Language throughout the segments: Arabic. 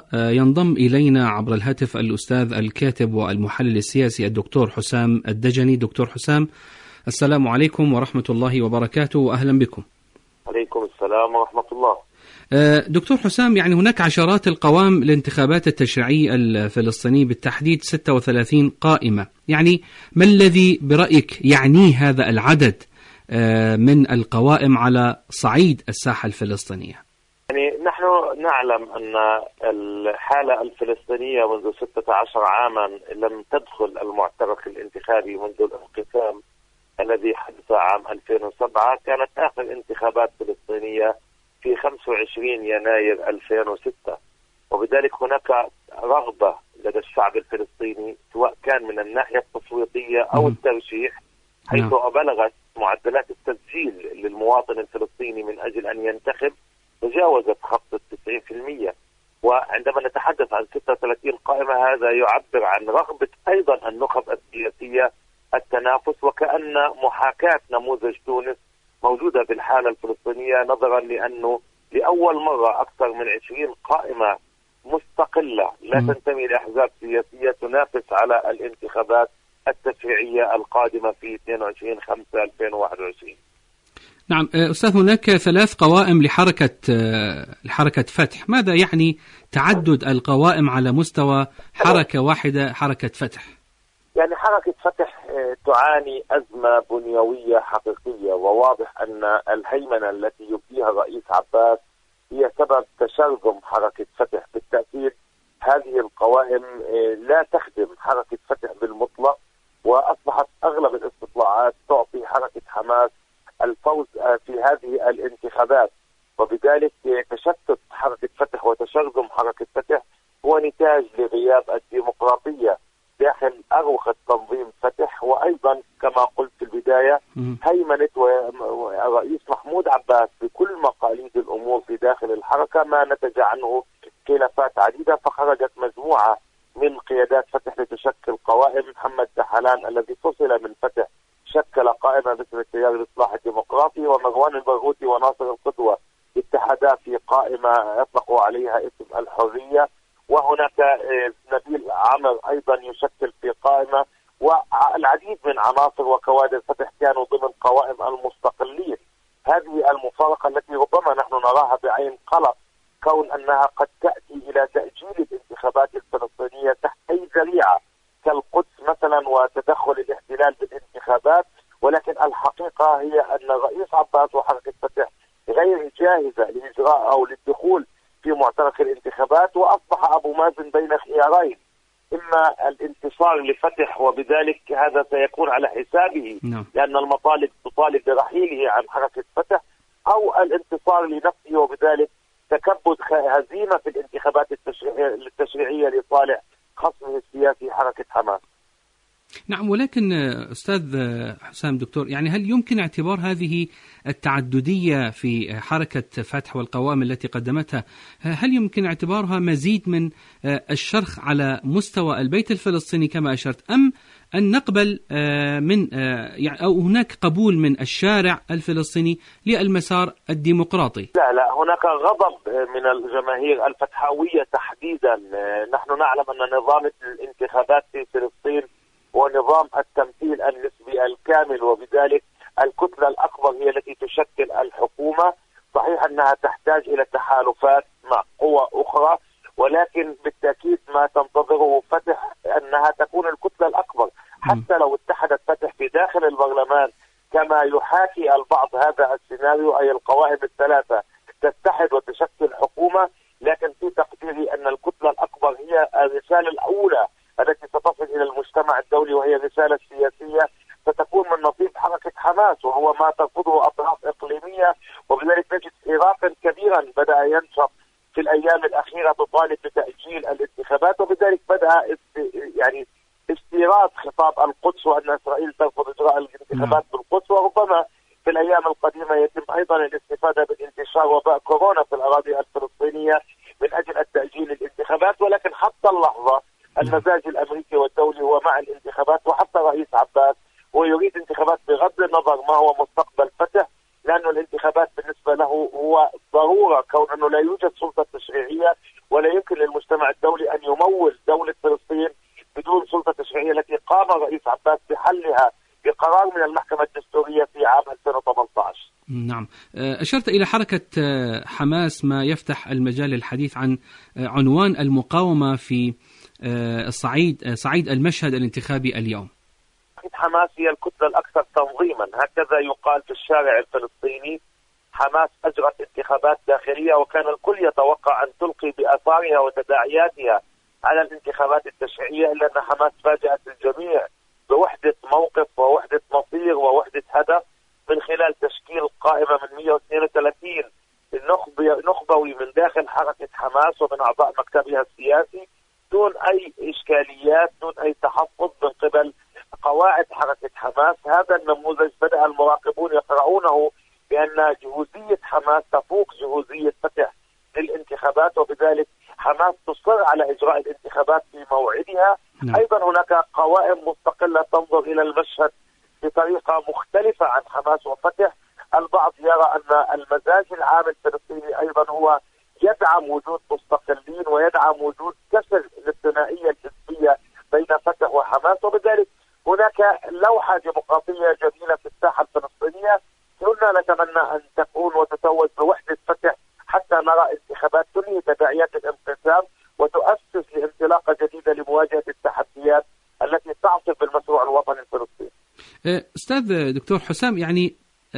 ينضم إلينا عبر الهاتف الأستاذ الكاتب والمحلل السياسي الدكتور حسام الدجني. دكتور حسام، السلام عليكم ورحمة الله وبركاته، وأهلا بكم. عليكم السلام ورحمة الله. دكتور حسام، يعني هناك عشرات القوائم للانتخابات التشريعية الفلسطينية، بالتحديد 36 قائمة. يعني ما الذي برأيك يعنيه هذا العدد من القوائم على صعيد الساحة الفلسطينية؟ يعني نحن نعلم أن الحالة الفلسطينية منذ 16 عاما لم تدخل المعترك الانتخابي منذ الانقسام الذي حدث عام 2007. كانت آخر انتخابات فلسطينية في 25 يناير 2006، وبذلك هناك رغبة لدى الشعب الفلسطيني سواء كان من الناحية التصويتية أو الترشيح، حيث بلغت معدلات التسجيل للمواطن الفلسطيني من أجل أن ينتخب تجاوزت خط 90%. وعندما نتحدث عن 36 قائمة هذا يعبر عن رغبة أيضا النخب السياسية التنافس، وكأن محاكاة نموذج تونس موجودة بالحالة الفلسطينية، نظرا لأنه لأول مرة أكثر من 20 قائمة مستقلة لا تنتمي لأحزاب سياسية تنافس على الانتخابات التشريعية القادمة في 22/5/2021. نعم أستاذ، هناك 3 قوائم لحركة فتح. ماذا يعني تعدد القوائم على مستوى حركة واحدة، حركة فتح؟ يعني حركة فتح تعاني أزمة بنيوية حقيقية، وواضح أن الهيمنة التي يبديها الرئيس عباس هي سبب تشرذم حركة فتح. بالتأكيد هذه القوائم لا تخدم حركة فتح بالمطلق، وأصبحت أغلب الاستطلاعات تعطي حركة حماس الفوز في هذه الانتخابات، وبذلك تشتت حركة فتح وتشرذم حركة فتح هو نتاج لغياب الديمقراطية داخل أروقة تنظيم فتح، وأيضا كما قلت في البداية هيمنة الرئيس محمود عباس بكل مقاليد الأمور في داخل الحركة، ما نتج عنه خلافات عديدة. فخرجت مجموعة من قيادات فتح لتشكل قوائم. محمد دحلان الذي فصل من فتح شكل قائمة باسم التيار الإصلاح الديمقراطي، ومروان البرغوثي وناصر القدوة اتحدا في قائمة يطلقوا عليها اسم الحرية، وهناك نبيل عمر أيضا يشكل في قائمة، والعديد من عناصر وكوادر فتح كانوا ضمن قوائم المستقلين. هذه المفارقة التي ربما نحن نراها بعين قلق، كون أنها قد تأتي إلى تأجيل الانتخابات الفلسطينية تحت أي ذريعة كالقدس مثلا وتدخل الاحتلال بالانتخابات، ولكن الحقيقة هي أن الرئيس عباس وحركة فتح غير جاهزة لإجراء أو للدخول في معترك الانتخابات، وأصبح أبو مازن بين خيارين: إما الانتصار لفتح وبذلك هذا سيكون على حسابه لأن المطالب تطالب برحيله عن حركة فتح، أو الانتصار لنفسه وبذلك تكبد هزيمة في الانتخابات التشريعية لصالح خصمه السياسي حركة حماس. نعم، ولكن أستاذ حسام دكتور، يعني هل يمكن اعتبار هذه التعددية في حركة فتح والقوائم التي قدمتها، هل يمكن اعتبارها مزيد من الشرخ على مستوى البيت الفلسطيني كما أشرت، أم أن نقبل من يعني أو هناك قبول من الشارع الفلسطيني للمسار الديمقراطي؟ لا، هناك غضب من الجماهير الفتحاوية تحديدا. نحن نعلم أن نظام الانتخابات في فلسطين هو نظام التمثيل النسبي الكامل، وبذلك الكتلة الأكبر هي التي تشكل الحكومة. صحيح أنها تحتاج إلى تحالفات مع قوى أخرى، ولكن بالتأكيد ما تنتظره فتح أنها تكون الكتلة الأكبر. حتى لو اتحدت فتح في داخل البرلمان كما يحاكي البعض هذا السيناريو، أي القوائم الثلاثة تتحد وتشكل حكومة، لكن في تقديري أن الكتلة الأكبر هي الرسالة الأولى التي ستصل إلى المجتمع الدولي، وهي الرسالة السياسية ستكون من نصيب حركة حماس، وهو ما ترفضه أطراف إقليمية. وبذلك نجد إراقا كبيرا بدأ ينشط في الأيام الأخيرة تطالب بتأجيل الانتخابات، وبذلك بدأ يعني استيراد خطاب القدس وأن إسرائيل ترفض إجراء الانتخابات بالقدس، وربما في الأيام القادمة يتم أيضا الاستفادة من انتشار وباء كورونا في الأراضي الفلسطينية من أجل التأجيل الانتخابات. ولكن حتى اللحظة المزاج الأمريكي والدولي هو مع الانتخابات، وحتى رئيس عباس هو يريد انتخابات بغض النظر ما هو مستقبل فتح، لأن الانتخابات بالنسبة له هو ضرورة، كون أنه لا يوجد سلطة تشريعية ولا يمكن للمجتمع المجتمع الدولي أن يمول دولة فلسطين بدون سلطة تشريعية التي قام الرئيس عباس بحلها بقرار من المحكمة الدستورية في عام 2018. نعم، أشرت إلى حركة حماس، ما يفتح المجال للحديث عن عنوان المقاومة في صعيد المشهد الانتخابي اليوم. حماس هي الكتلة الأكثر تنظيما، هكذا يقال في الشارع الفلسطيني. حماس أجرت انتخابات داخلية وكان الكل يتوقع أن تلقي بآثارها وتداعياتها على الانتخابات التشريعية، إلا أن حماس فاجأت الجميع بوحدة موقف ووحدة مصير ووحدة هدف من خلال تشكيل قائمة من 132 نخبوي من داخل حركة حماس ومن أعضاء مكتبها السياسي دون أي إشكاليات، دون أي تحفظ من قبل قواعد حركة حماس. هذا النموذج بدأ المراقبون يقرؤونه بأن جهوزية حماس تفوق جهوزية فتح للانتخابات، وبذلك حماس تصر على إجراء الانتخابات في موعدها. أيضا هناك قوائم مستقلة تنظر إلى المشهد بطريقة مختلفة عن حماس وفتح. البعض يرى أن المزاج العام الفلسطيني أيضا هو يدعم وجود مستقلين ويدعم وجود كسر الثنائية الحزبية بين فتح وحماس، وبذلك هناك لوحة ديمقراطية جميلة في الساحة الفلسطينية. كنا نتمنى أن تكون وتتوج بوحدة فتح حتى نرى انتخابات تنهي تداعيات الانقسام وتؤسس لانطلاقة جديدة لمواجهة التحديات التي تعصف بالمشروع الوطني الفلسطيني. أستاذ دكتور حسام، يعني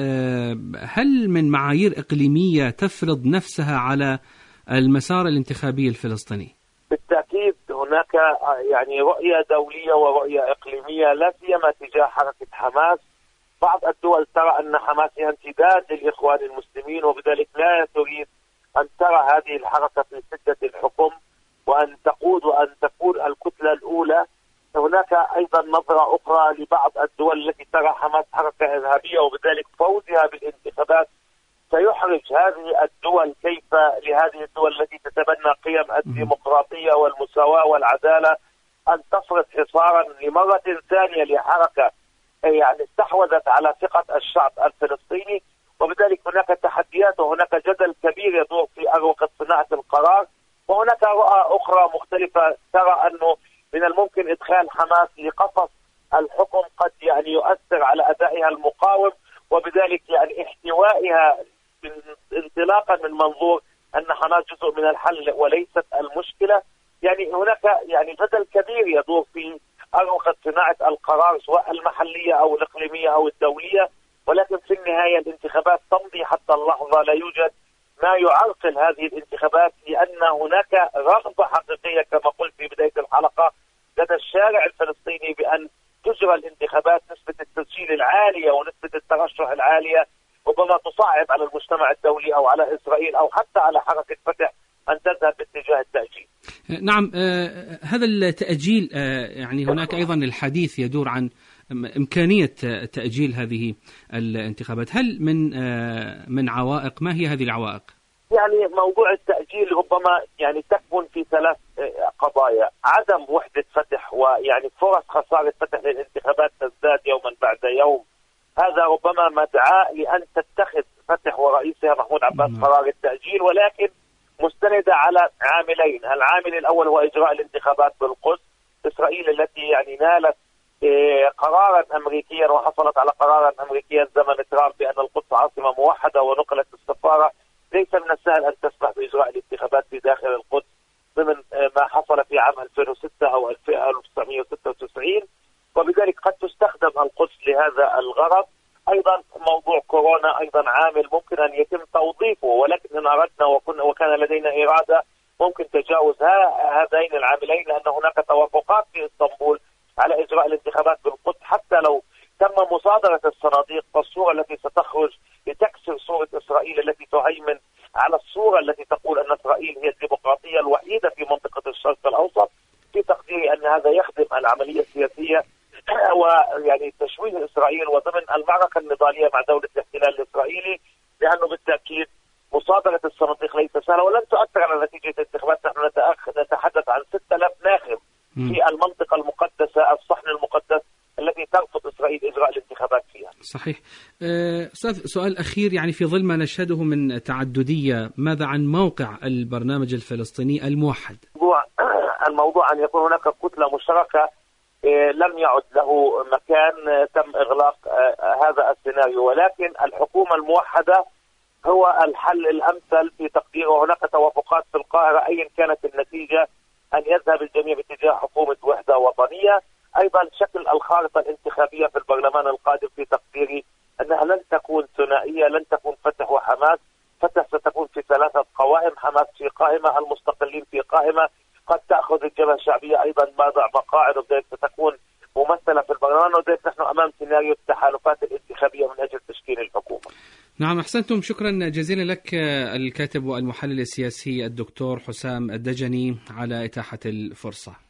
هل من معايير إقليمية تفرض نفسها على المسار الانتخابي الفلسطيني؟ بالتأكيد هناك يعني رؤية دولية ورؤية إقليمية، لا سيما تجاه حركة حماس. بعض الدول ترى أن حماس هي امتداد للإخوان المسلمين، وبذلك لا تريد أن ترى هذه الحركة في سدة الحكم وأن تقود وأن تكون الكتلة الأولى. هناك أيضا نظرة أخرى لبعض الدول التي ترى حماس حركة إرهابية، وبذلك فوزها بالانتخابات سيحرج هذه الدول. كيف لهذه الدول التي تتبنى قيم الديمقراطية والمساواة والعدالة أن تفرض حصارا لمرة ثانية لحركة يعني استحوذت على ثقة الشعب الفلسطيني؟ وبذلك هناك تحديات وهناك جدل كبير يدور في أروقة صناعة القرار، وهناك رؤى أخرى مختلفة ترى أنه من الممكن إدخال حماس لقفص الحكم قد يعني يؤثر على أدائها المقاوم، وبذلك يعني احتوائها انطلاقا من منظور أن حماس جزء من الحل وليست المشكلة. يعني هناك يعني جدل كبير يدور في أروقة صناعة القرار سواء المحلية أو الإقليمية أو الدولية، ولكن في النهاية الانتخابات تمضي حتى اللحظة. لا يوجد ما يعرقل هذه الانتخابات، لأن هناك رغبة حقيقية كما قلت في بداية الحلقة لدى الشارع الفلسطيني بأن تجرى الانتخابات. نسبة التسجيل العالية ونسبة الترشح العالية ربما تصعب على المجتمع الدولي أو على إسرائيل أو حتى على حركة فتح أن تذهب باتجاه التأجيل. نعم، هذا التأجيل يعني هناك أيضا الحديث يدور عن إمكانية تأجيل هذه الانتخابات. هل من عوائق؟ ما هي هذه العوائق؟ يعني موضوع التأجيل ربما يعني تكمن في ثلاث قضايا: عدم وحدة فتح، ويعني فرص خسارة فتح للانتخابات تزداد يوما بعد يوم. هذا ربما مدعاة لأن تتخذ فتح ورئيسها محمود عباس قرار التأجيل، ولكن مستندة على عاملين. العامل الأول هو إجراء الانتخابات بالقدس. إسرائيل التي يعني نالت قرارا أمريكيا وحصلت على قرارا أمريكيا زمن ترامب بأن القدس عاصمة موحدة ونقلت السفارة، ليس من السهل أن تسمح بإجراء الانتخابات في داخل القدس ضمن ما حصل في عام 2006 أو 1996، وبذلك قد تستخدم القدس لهذا الغرض. أيضا موضوع كورونا أيضا عامل ممكن أن يتم توظيفه، ولكن إن أردنا وكان لدينا إرادة ممكن تجاوز هذين العاملين، لأن هناك توافقات في اسطنبول على إجراء الانتخابات بالقدس. حتى لو تم مصادرة الصناديق فالصورة التي ستخرج لتكسر صورة إسرائيل التي تهيمن على الصورة التي تقول أن إسرائيل هي الديمقراطية الوحيدة في منطقة الشرق الأوسط، في تقديري أن هذا يخدم العملية السياسية ويعني تشويه إسرائيل وضمن المعركة النضالية مع دولة الاحتلال الإسرائيلي، لأنه بالتأكيد مصادرة الصناديق ليس سهلة ولن تؤثر على نتيجة الانتخابات. نحن نتحدث عن 6000 ناخب في المنطقة المقدسة، الصحن المقدس التي ترفض إسرائيل إجراء الانتخابات فيها. صحيح. أستاذ، سؤال أخير، يعني في ظل ما نشهده من تعددية، ماذا عن موقع البرنامج الفلسطيني الموحد؟ الموضوع أن يكون هناك كتلة مشتركة لم يعد له مكان، تم إغلاق هذا السيناريو، ولكن الحكومة الموحدة هو الحل الأمثل في تقديره. وهناك توافقات في القاهرة أيا كانت النتيجة أن يذهب الجميع باتجاه حكومة وحدة وطنية. أيضا شكل الخارطة الانتخابية في البرلمان القادم في تقديري أنها لن تكون ثنائية، لن تكون فتح وحماس. فتح ستكون في 3 قوائم، حماس في قائمة، المستقلين في قائمة، قد تأخذ الجبهة الشعبية أيضا بعض مقاعد، وذلك ستكون ممثلة في البرلمان، وذلك نحن أمام سيناريو التحالفات الانتخابية من أجل تشكيل الحكومة. نعم، أحسنتم، شكرا جزيلا لك الكاتب والمحلل السياسي الدكتور حسام الدجني على إتاحة الفرصة.